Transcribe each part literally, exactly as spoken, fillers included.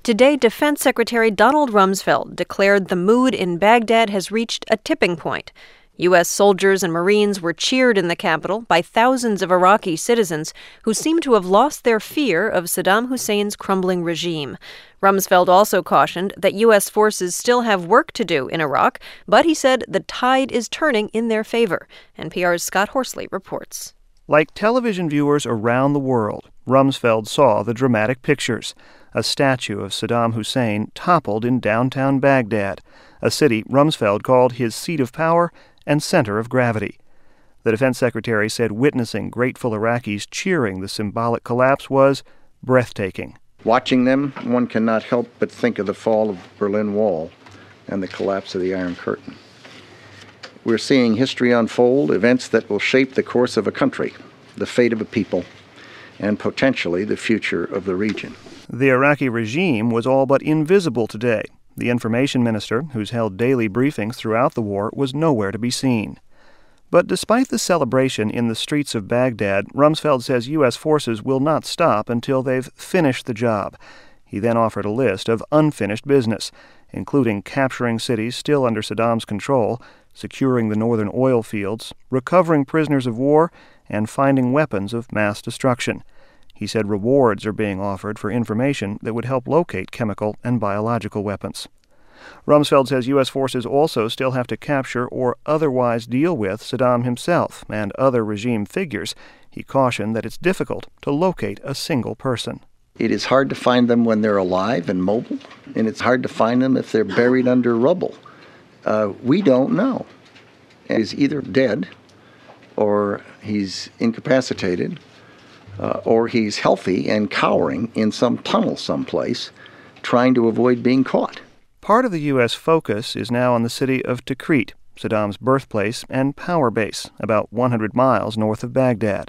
Today, Defense Secretary Donald Rumsfeld declared the mood in Baghdad has reached a tipping point. U S soldiers and Marines were cheered in the capital by thousands of Iraqi citizens who seem to have lost their fear of Saddam Hussein's crumbling regime. Rumsfeld also cautioned that U S forces still have work to do in Iraq, but he said the tide is turning in their favor. N P R's Scott Horsley reports. Like television viewers around the world, Rumsfeld saw the dramatic pictures. A statue of Saddam Hussein toppled in downtown Baghdad, a city Rumsfeld called his seat of power and center of gravity. The defense secretary said witnessing grateful Iraqis cheering the symbolic collapse was breathtaking. Watching them, one cannot help but think of the fall of the Berlin Wall and the collapse of the Iron Curtain. We're seeing history unfold, events that will shape the course of a country, the fate of a people, and potentially the future of the region. The Iraqi regime was all but invisible today. The information minister, who's held daily briefings throughout the war, was nowhere to be seen. But despite the celebration in the streets of Baghdad, Rumsfeld says U S forces will not stop until they've finished the job. He then offered a list of unfinished business, including capturing cities still under Saddam's control, securing the northern oil fields, recovering prisoners of war, and finding weapons of mass destruction. He said rewards are being offered for information that would help locate chemical and biological weapons. Rumsfeld says U S forces also still have to capture or otherwise deal with Saddam himself and other regime figures. He cautioned that it's difficult to locate a single person. It is hard to find them when they're alive and mobile, and it's hard to find them if they're buried under rubble. Uh, we don't know. He's either dead, or he's incapacitated, uh, or he's healthy and cowering in some tunnel someplace, trying to avoid being caught. Part of the U S focus is now on the city of Tikrit, Saddam's birthplace and power base, about one hundred miles north of Baghdad.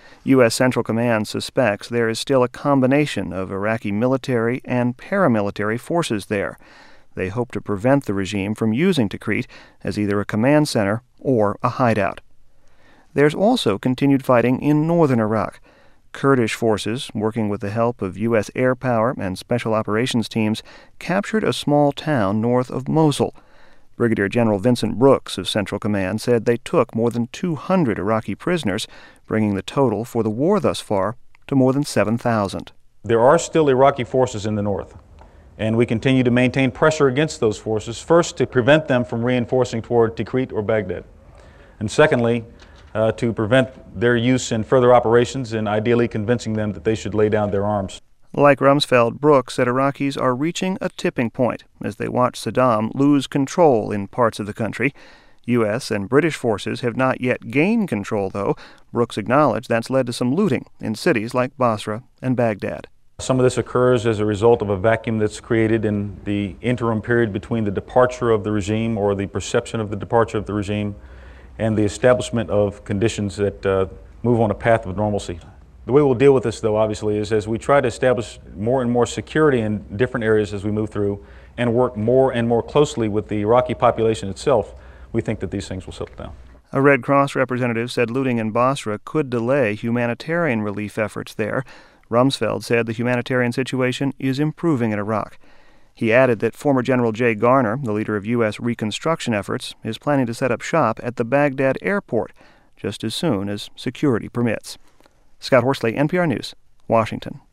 U S Central Command suspects there is still a combination of Iraqi military and paramilitary forces there. They hope to prevent the regime from using Tikrit as either a command center or a hideout. There's also continued fighting in northern Iraq. Kurdish forces, working with the help of U S air power and special operations teams, captured a small town north of Mosul. Brigadier General Vincent Brooks of Central Command said they took more than two hundred Iraqi prisoners, bringing the total for the war thus far to more than seven thousand. There are still Iraqi forces in the north, and we continue to maintain pressure against those forces, first to prevent them from reinforcing toward Tikrit or Baghdad, and secondly, uh, to prevent their use in further operations and ideally convincing them that they should lay down their arms. Like Rumsfeld, Brooks said Iraqis are reaching a tipping point as they watch Saddam lose control in parts of the country. U S and British forces have not yet gained control, though. Brooks acknowledged that's led to some looting in cities like Basra and Baghdad. Some of this occurs as a result of a vacuum that's created in the interim period between the departure of the regime or the perception of the departure of the regime and the establishment of conditions that uh, move on a path of normalcy. The way we'll deal with this, though, obviously, is as we try to establish more and more security in different areas as we move through and work more and more closely with the Iraqi population itself, we think that these things will settle down. A Red Cross representative said looting in Basra could delay humanitarian relief efforts there. Rumsfeld said the humanitarian situation is improving in Iraq. He added that former General Jay Garner, the leader of U S reconstruction efforts, is planning to set up shop at the Baghdad airport just as soon as security permits. Scott Horsley, N P R News, Washington.